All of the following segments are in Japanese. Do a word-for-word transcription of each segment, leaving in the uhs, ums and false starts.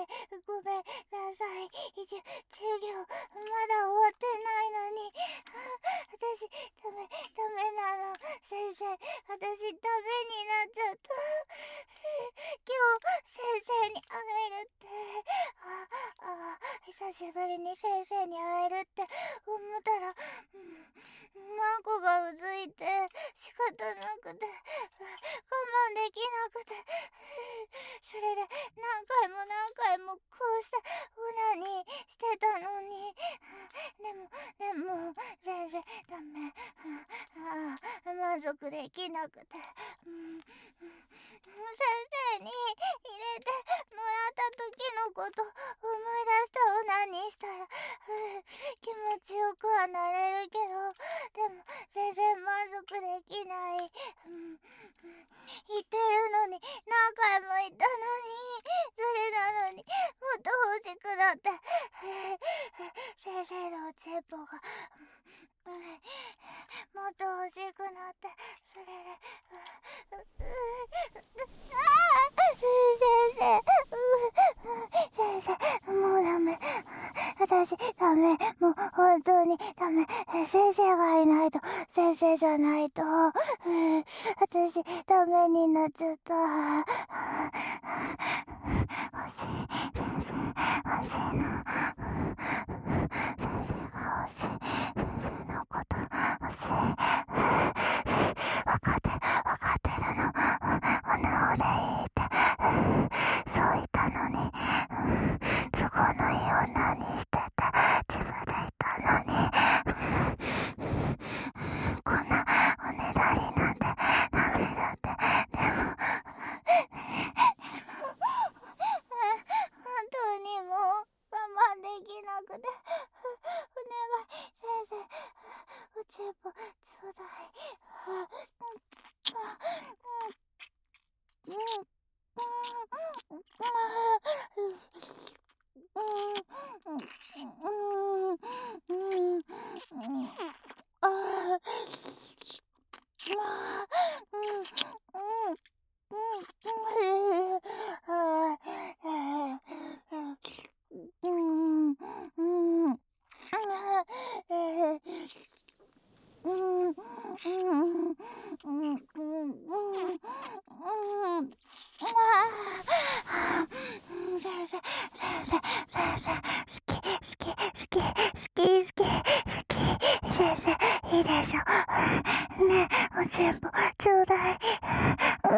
生、ごめんなさい。一授業、まだ終わってないのに。私、ダメ、ダメなの。先生、私、ダメになっちゃった。今日、先生に会えるって。あ、あ、久しぶりに先生に会えるって思ったら、うん、マンコがうずいて、仕方なくて、我慢できなくて、それで何回も何回もこうしてオナニーしてたのに、でも、でも、全然ダメ。ああ、満足できなくて、うん、先生に入れてもらった時のこと思い出してオナニーしたら、気持ちよくはなれるけど、でも全然満足できない。うん、言ってるのに、何回も言ったのに、それなのにもっと欲しくなって、先生のおちんぽが、うん、もっと欲しくなって、それで、う、う、う、ああ、先生、先生、もうダメ。私、ダメ。もう、本当にダメ。先生がいないと、先生じゃないと、私、ダメになっちゃった。欲しい、先生、欲しいの。先生が欲しい。先生のこと、欲しい。わかって、わかってるの。おのでいいって。そう言ったのに、都合のいい女にしてて、自分で言ったのに、こんなおねだりなんてダメだって。でも、本当にもう我慢できなくて、お願い、先生、おちんぽちょうだい。うん、うん、先生、先生、先生、好き、好き、好き、好き、好き、好き、先生、いいでしょ。ねえ、おちんぽ、ちょうだい。うん。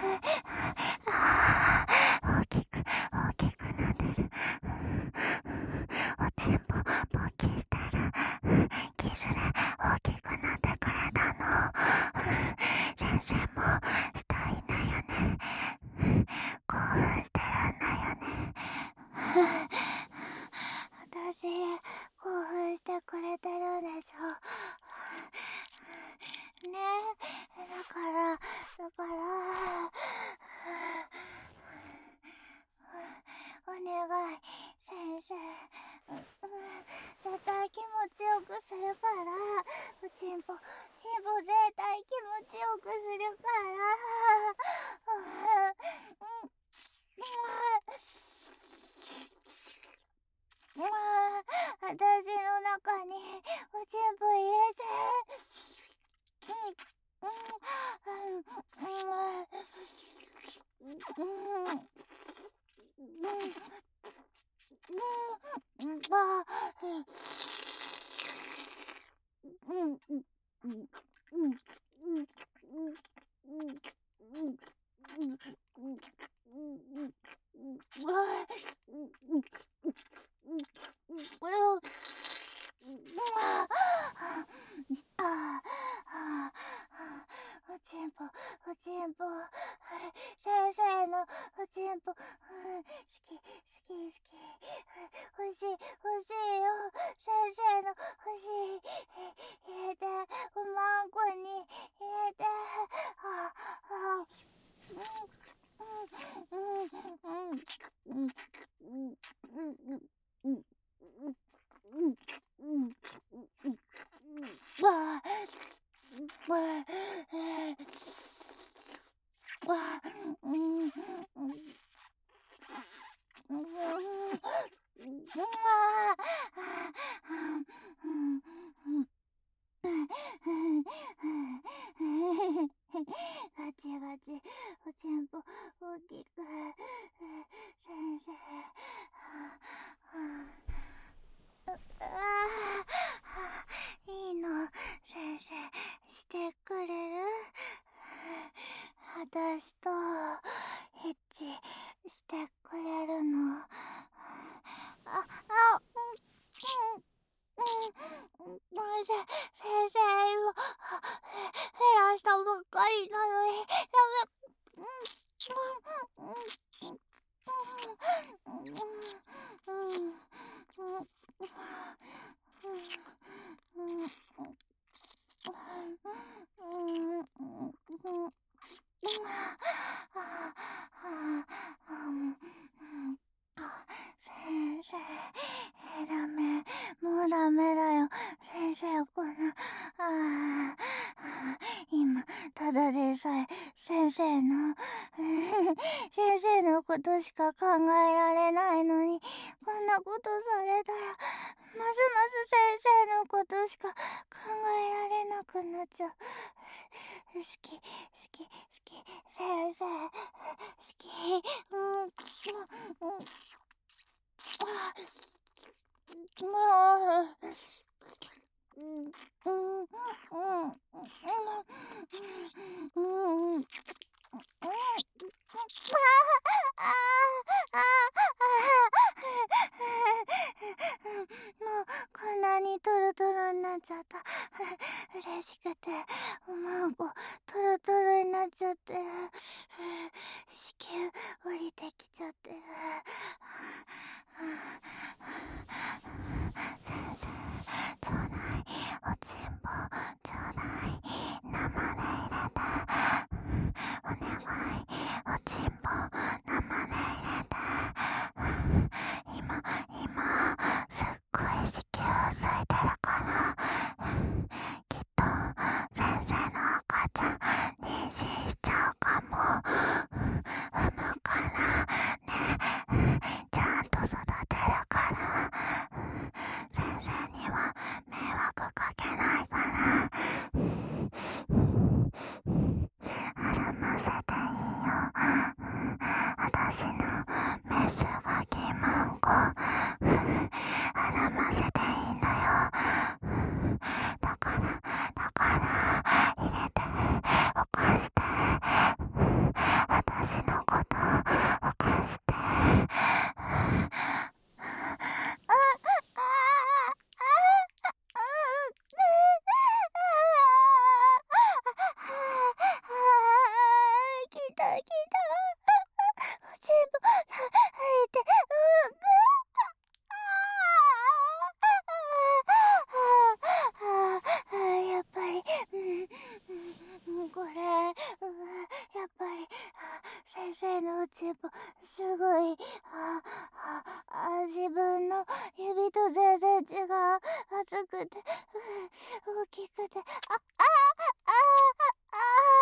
大きく、大きくなってる。おちんぽ、ポッキーしたら、キスで大きくなってくれたの。先生もしたいんだよね。興奮してるんだよね。私、興奮してくれてるんでしょ。ねえ、だから、だから、お願い、先生、うん、絶対気持ちよくするから、おちんぽ、ちんぽ絶対気持ちよくするから、うん、うん、私の中におちんぽ入れて、うん、うん、うん、うん、うん、うん、あ、うん、うん、うん、うん、うん、うん、うん、うん、おちんぽ、おちんぽ、先生のおちんぽ、好き、好き、好き、欲しい、欲しいよ、先生の欲しい、入れて、おまんこに入れて、ああ、 ガチガチおちんぽ大きく先生ああいいの先生してくれる私とエッチしてくれるのああうんうんうん先生先生今減らしたばっかりなのにダメうんうんうんうんうん先生ダメもうダメだよ先生こんなあ今ただでさえ先生の先生のことしか考えられないのにこんなことされたらますます先生のことしか考えられなくなっちゃう好き好き好き先生好きうんうんあもううんうんうんうんうんああもうこんなにトロトロになっちゃった嬉しくておまんこトロトロになっちゃってる子宮降りてきちゃってる先生ちょうだいおちんぽちょうだい生で入れてお願いおちんぽ生で入れて今今すっごい子宮空いてるからきっと先生の赤ちゃん妊娠しちゃうかも産むからねちゃんと育てるから先生には迷惑かけないから歩ませていいよ私のメスがきまんこ歩ませていいんだよだからだから入れて起こして私のこと起こして来た来た全部入ってうんやっぱりうんこれやっぱり先生のおちんぽすごいああ自分の指と全然違う熱くて大きくてああああ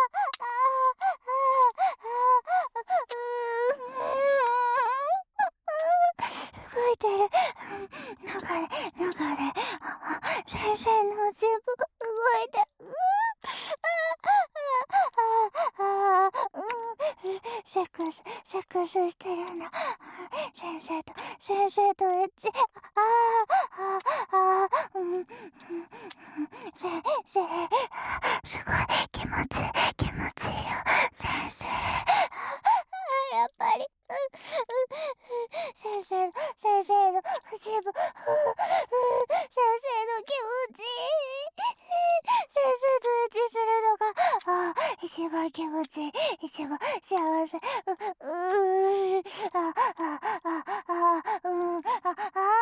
動いてる流れ流れ先生のおちんぽ動いてセックスセックスしてるんだ先生と先生とエッチああああうん先生すごい気持ちいい気持ちいいよ先生やっぱり先生の先生のおちんぽ先生の気持ちいい先生とエッチするのがあ一番気持ちいい一番幸せううーああああうんああ今今中で跳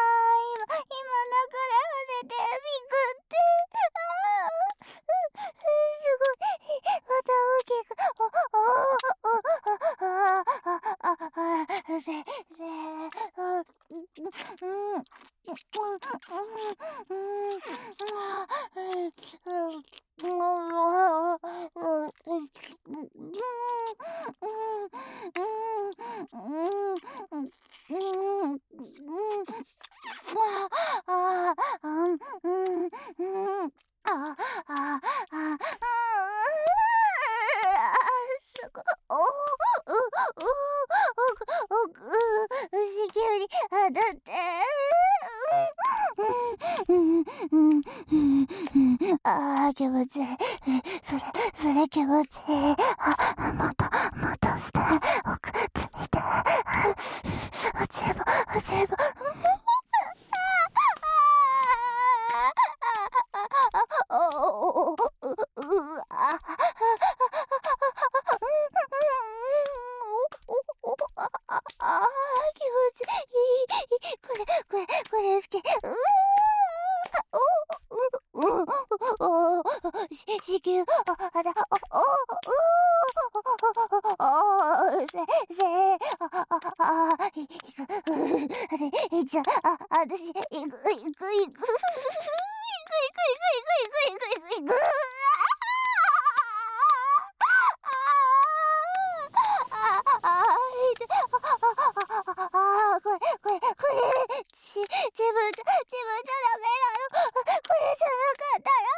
ねてビクってああすごいまた大きくおおおあああああせせあうんうんあ気持ちいい。それそれ気持ちいい。あもっともっとして奥ついて落ちれば落ちれば地球、あ、あだ、お、お、お、せ、せ、あ、あ、あ、いく、いっちゃ、あ、あたし、いく、いく、いく、いく、いく、いく、いく、いく、いく、いく、いく、あ、あ、いて、あ、これ、これ、これ、ち、自分じゃ、自分じゃダメなの。これじゃなかったら、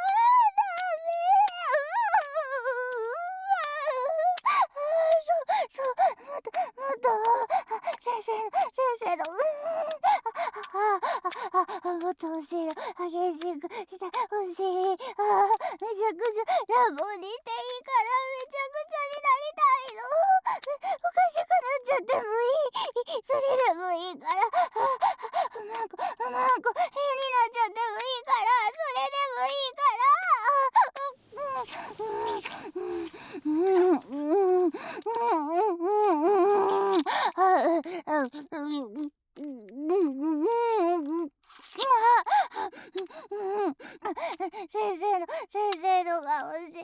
もっと欲しいの。激しくして欲しい。ああ、めちゃくちゃ乱暴にしていいからめちゃくちゃになりたいの。おかしくなっちゃってもいい。それでもいいから。うまく、うまく変になっちゃってもいいから。それでもいいから。うんうんうんうんうんうんうん先生の先生のが欲しい。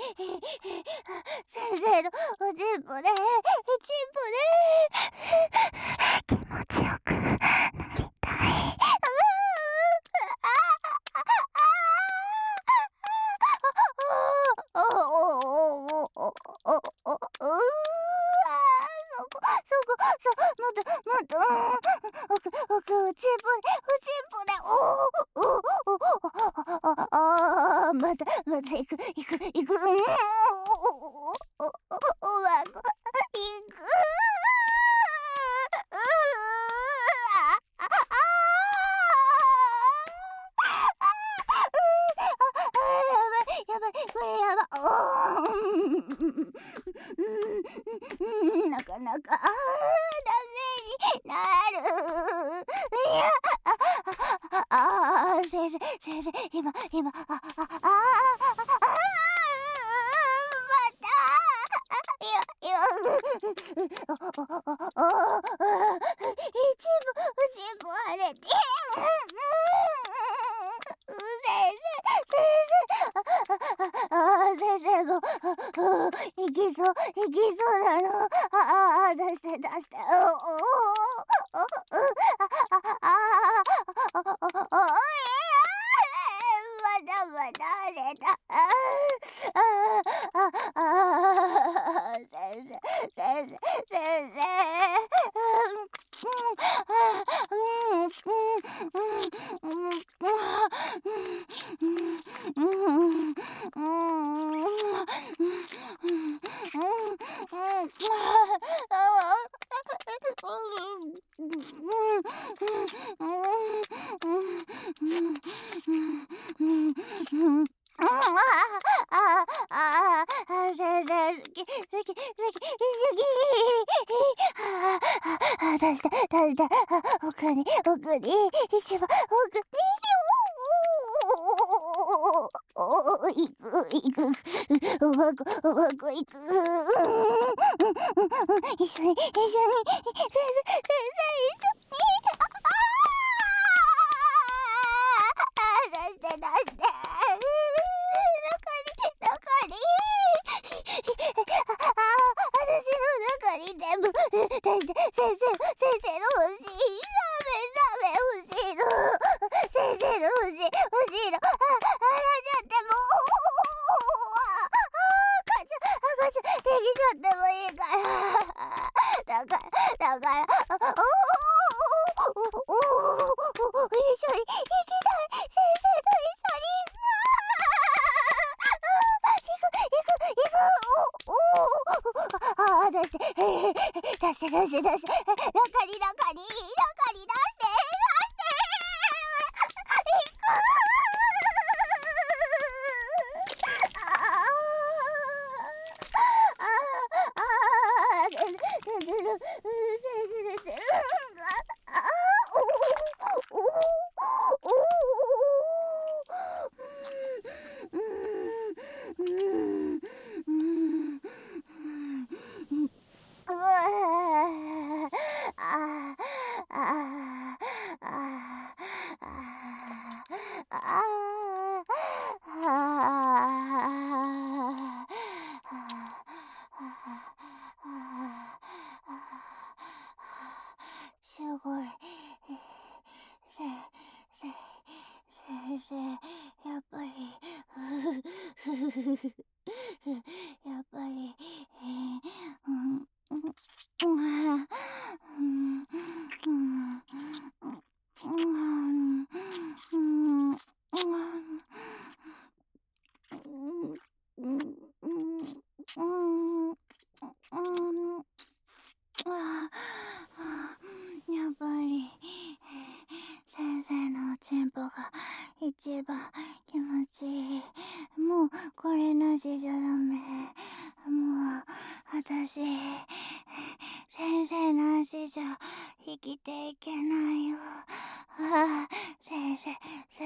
先生のおちんぽでちんぽで気持ちよくなりたい。またまた行く行く行くうんおおおおわこ行くやばいこれやばおなかなかダメになる。いやああ先生先生今今ああああいきそういきそうなの。ああ出して出しておおおおああああまだまだあれだ。ああああ先生先生先生出して出して奥に奥に石は奥におお行く行くおばこおばこ行く一緒に一緒に先生先生一緒に出して出して中に中に私の中に全部出して先生先生の欲しいラーメンラーメン欲しいの先生の欲しい欲しいのああちゃっても赤ちゃん赤ちゃんできちゃってもいいからだからだからおおおお一緒に行きたい先生と一緒にああ出して出して出して出して中に中に中に出して出して行くすごい。せ、せ、先生、やっぱり、ふふふふふやっぱり、えー、うん、うん、うん、うん、うん、うん、うん、うん、うん、うん、うん、ああ、やっぱり、先生のおちんぽが一番気持ちいい。もう、これなしじゃダメ。もう、私、先生なしじゃ生きていけないよ。ああ、先生、先